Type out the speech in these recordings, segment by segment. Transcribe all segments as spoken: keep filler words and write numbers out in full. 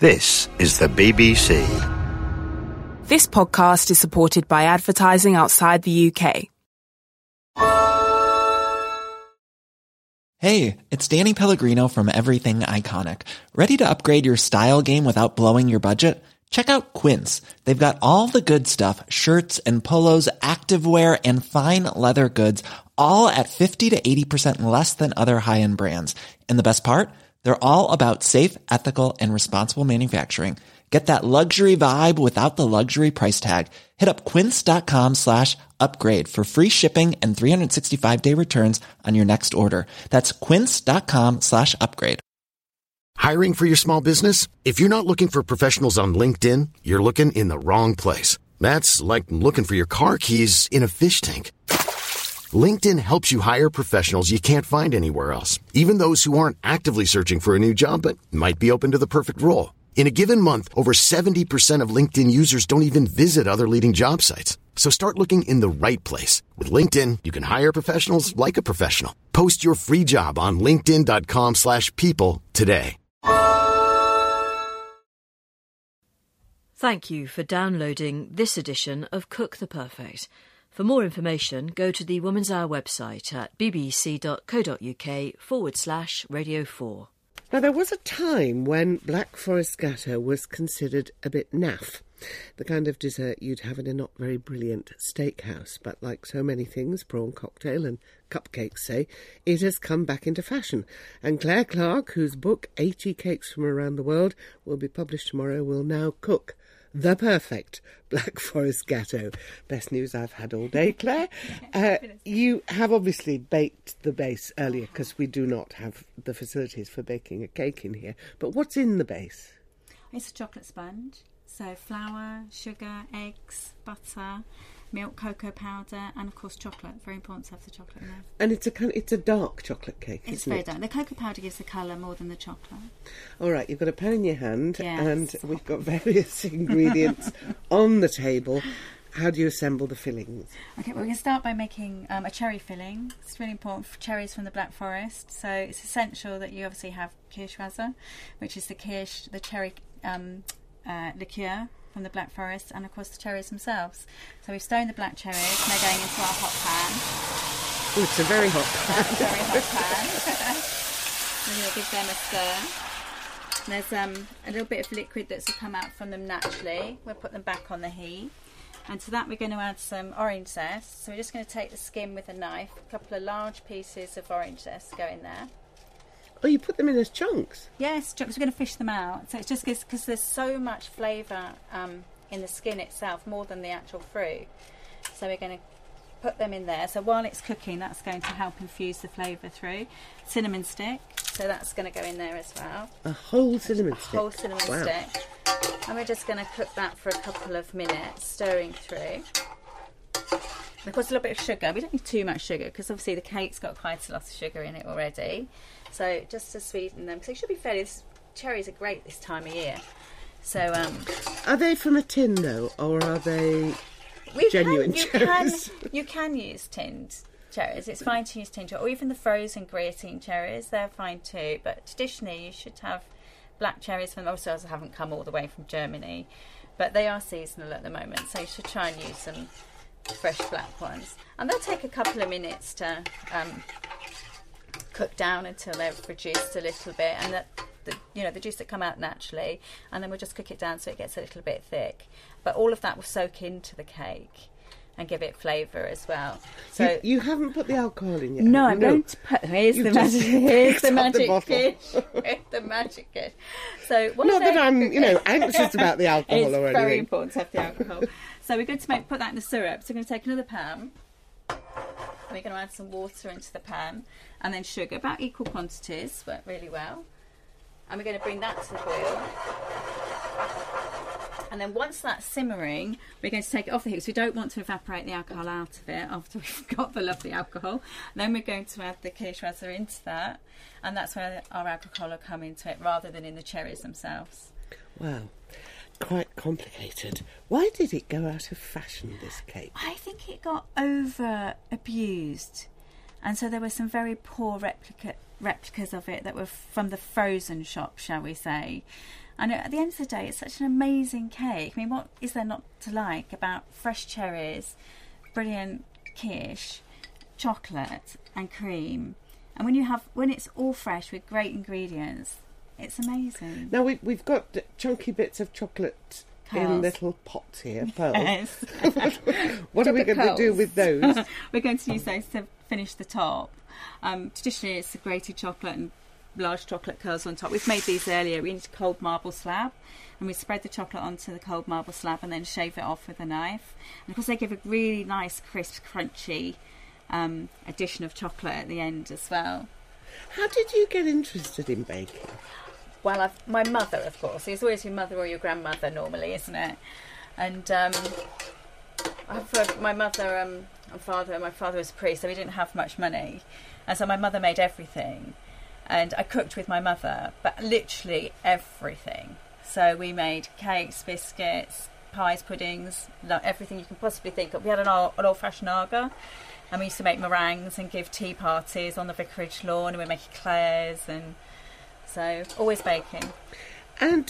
This is the B B C. This podcast is supported by advertising outside the U K. Hey, it's Danny Pellegrino from Everything Iconic. Ready to upgrade your style game without blowing your budget? Check out Quince. They've got all the good stuff, shirts and polos, activewear, and fine leather goods, all at fifty to eighty percent less than other high-end brands. And the best part? They're all about safe, ethical, and responsible manufacturing. Get that luxury vibe without the luxury price tag. Hit up quince.com slash upgrade for free shipping and three sixty-five day returns on your next order. That's quince.com slash upgrade. Hiring for your small business? If you're not looking for professionals on LinkedIn, you're looking in the wrong place. That's like looking for your car keys in a fish tank. LinkedIn helps you hire professionals you can't find anywhere else, even those who aren't actively searching for a new job but might be open to the perfect role. In a given month, over seventy percent of LinkedIn users don't even visit other leading job sites. So start looking in the right place. With LinkedIn, you can hire professionals like a professional. Post your free job on linkedin.com slash people today. Thank you for downloading this edition of Cook the Perfect. For more information, go to the Woman's Hour website at bbc.co.uk forward slash radio 4. Now, there was a time when Black Forest Gatto was considered a bit naff, the kind of dessert you'd have in a not very brilliant steakhouse. But like so many things, prawn cocktail and cupcakes say, it has come back into fashion. And Claire Clark, whose book eighty Cakes from Around the World will be published tomorrow, will now cook the perfect Black Forest Gatto. Best news I've had all day, Claire. Uh, you have obviously baked the base earlier because we do not have the facilities for baking a cake in here. But what's in the base? It's a chocolate sponge. So flour, sugar, eggs, butter, milk, cocoa powder, and of course chocolate. Very important to have the chocolate in there. And it's a kind of, it's a dark chocolate cake, It's isn't very it? dark. The cocoa powder gives the colour more than the chocolate. All right, you've got a pan in your hand, Yes. and we've got various ingredients on the table. How do you assemble the fillings? Okay, well, we can start by making um, a cherry filling. It's really important for cherries from the Black Forest. So it's essential that you obviously have Kirschwasser, which is the kirsch, the cherry um, uh, liqueur from the Black Forest, and of course the cherries themselves. So we've stoned the black cherries, and they're going into our hot pan. Oh, it's a very hot pan. It's a very hot pan. We're going to give them a stir. There's um, a little bit of liquid that's come out from them naturally. We'll put them back on the heat. And to that we're going to add some orange zest. So we're just going to take the skin with a knife. A couple of large pieces of orange zest go in there. Oh, you put them in as chunks? Yes, chunks. We're going to fish them out. So it's just because there's so much flavour um, in the skin itself, more than the actual fruit. So we're going to put them in there. So while it's cooking, that's going to help infuse the flavour through. Cinnamon stick. So that's going to go in there as well. A whole cinnamon a stick? whole cinnamon Wow. stick. And we're just going to cook that for a couple of minutes, stirring through. And of course, a little bit of sugar. We don't need too much sugar because obviously the cake's got quite a lot of sugar in it already. So just to sweeten them, because they should be fairly. This, cherries are great this time of year. So um, are they from a tin though, or are they we genuine can, you cherries? Can, you can use tinned cherries. It's fine to use tinned cherries, or even the frozen guillotine cherries. They're fine too. But traditionally, you should have black cherries from. Also, I haven't come all the way from Germany, but they are seasonal at the moment, so you should try and use some fresh black ones. And they'll take a couple of minutes to um, cook down until they've reduced a little bit, and the, the you know the juice that come out naturally, and then we'll just cook it down so it gets a little bit thick. But all of that will soak into the cake and give it flavour as well. So you, you haven't put the alcohol in yet? No, I'm no. going to put. Here's You've the magic. Here's the magic the dish. Here's the magic dish. So what not that I'm, you know, anxious about the alcohol it's or anything. It's very important to have the alcohol. So we're going to make put that in the syrup. So we're going to take another pan. We're going to add some water into the pan, and then sugar, about equal quantities, work really well. And we're going to bring that to the boil. And then once that's simmering, we're going to take it off the heat because we don't want to evaporate the alcohol out of it after we've got the lovely alcohol. Then we're going to add the Kirschwasser into that, and that's where our alcohol will come into it rather than in the cherries themselves. Wow. Quite complicated. Why did it go out of fashion, this cake? I think it got over abused, and so there were some very poor replica replicas of it that were from the frozen shop, shall we say. And at the end of the day, it's such an amazing cake. I mean, what is there not to like about fresh cherries, brilliant quiche, chocolate and cream? And when you have, when it's all fresh with great ingredients, it's amazing. Now we, we've got chunky bits of chocolate Pearls. in little pots here, pearls. Yes. What are we going to do with those? We're going to use those to finish the top. Um, traditionally, it's a grated chocolate and large chocolate curls on top. We've made these earlier. We need a cold marble slab, and we spread the chocolate onto the cold marble slab and then shave it off with a knife. And of course, they give a really nice, crisp, crunchy um, addition of chocolate at the end as well. How did you get interested in baking? Well, I've, my mother, of course. It's always your mother or your grandmother normally, isn't it? And um, I've, uh, my mother um, and father, my father was a priest, so we didn't have much money. And so my mother made everything. And I cooked with my mother, but literally everything. So we made cakes, biscuits, pies, puddings, everything you can possibly think of. We had an old, an old-fashioned Aga, and we used to make meringues and give tea parties on the vicarage lawn, and we make eclairs, and so always baking. And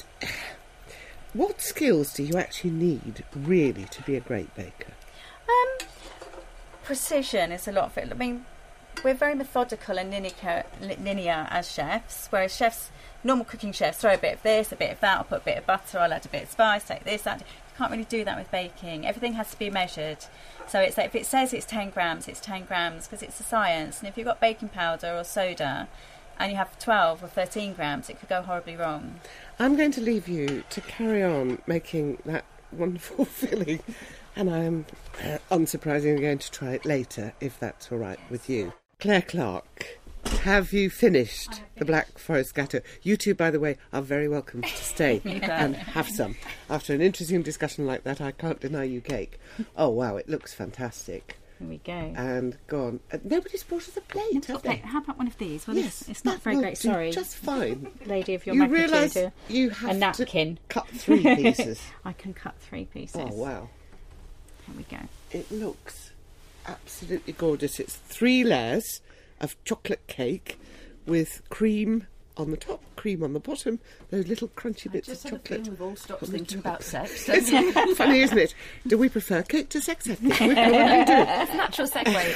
what skills do you actually need, really, to be a great baker? Um, precision is a lot of it. I mean, we're very methodical and linear, linear as chefs, whereas chefs, normal cooking chefs, throw a bit of this, a bit of that, I'll put a bit of butter, I'll add a bit of spice, take this, that. You can't really do that with baking. Everything has to be measured. So it's like if it says it's ten grams, it's ten grams because it's a science. And if you've got baking powder or soda and you have twelve or thirteen grams, it could go horribly wrong. I'm going to leave you to carry on making that wonderful filling, and I am uh, unsurprisingly going to try it later, if that's all right with you. Claire Clark, have you finished have the Black Forest Gâteau? You two, by the way, are very welcome to stay and have some. After an interesting discussion like that, I can't deny you cake. Oh, wow, it looks fantastic. Here we go. And gone. Uh, nobody's brought us a plate, have they? How about one of these? Well, yes, it's, it's not very great. Sorry. Just fine. Lady of your you magnitude. You realise you have a napkin. to cut three pieces. I can cut three pieces. Oh, wow. Here we go. It looks absolutely gorgeous. It's three layers of chocolate cake with cream on the top, cream on the bottom, those little crunchy bits of chocolate. We've all stopped thinking about sex. It's funny, isn't it? Do we prefer cake to sex? I think. What do we do? It's a natural segue,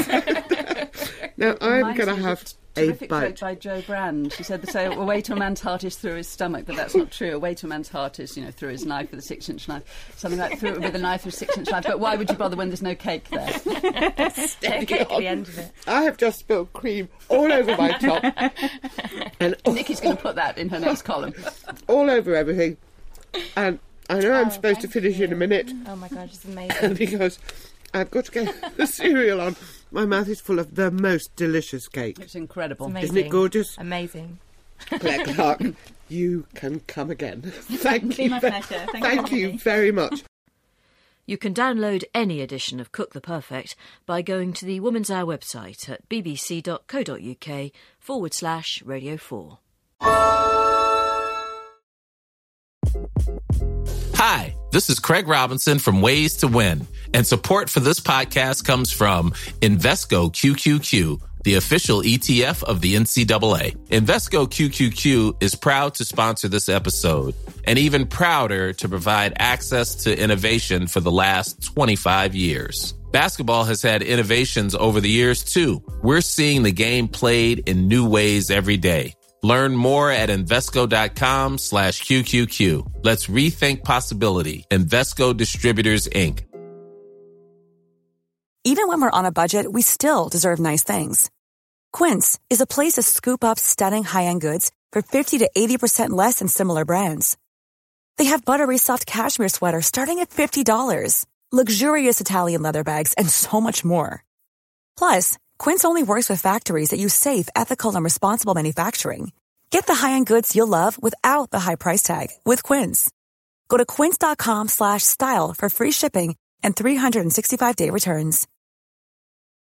it seems. Now, I'm going to have a terrific bite. joke by Jo Brand. She said, "Say a way to a man's heart is through his stomach," but that's not true. A way to a man's heart is, you know, through his knife with a six-inch knife. Something like through it with a knife with a six-inch knife. But why would you bother when there's no cake there? Steady cake at the end of it. I have just spilled cream all over my top, and Nikki's going to put that in her next column. all over everything. And I know I'm Oh, supposed to thank finish you. in a minute Oh my god, it's amazing. because I've got to get the cereal on. My mouth is full of the most delicious cake. It's incredible. It's amazing. Isn't it gorgeous? Amazing. Claire Clark, you can come again. Thank Be you. my ve- pleasure. Thank you Thank for you having me. very much. You can download any edition of Cook the Perfect by going to the Woman's Hour website at bbc.co.uk forward slash radio four. Hi, this is Craig Robinson from Ways to Win, and support for this podcast comes from Invesco Q Q Q, the official E T F of the N C double A. Invesco Q Q Q is proud to sponsor this episode, and even prouder to provide access to innovation for the last twenty-five years. Basketball has had innovations over the years, too. We're seeing the game played in new ways every day. Learn more at Invesco.com slash QQQ. Let's rethink possibility. Invesco Distributors, Incorporated. Even when we're on a budget, we still deserve nice things. Quince is a place to scoop up stunning high-end goods for fifty to eighty percent less than similar brands. They have buttery soft cashmere sweaters starting at fifty dollars, luxurious Italian leather bags, and so much more. Plus, Quince only works with factories that use safe, ethical, and responsible manufacturing. Get the high-end goods you'll love without the high price tag with Quince. Go to quince.com slash style for free shipping and three sixty-five day returns.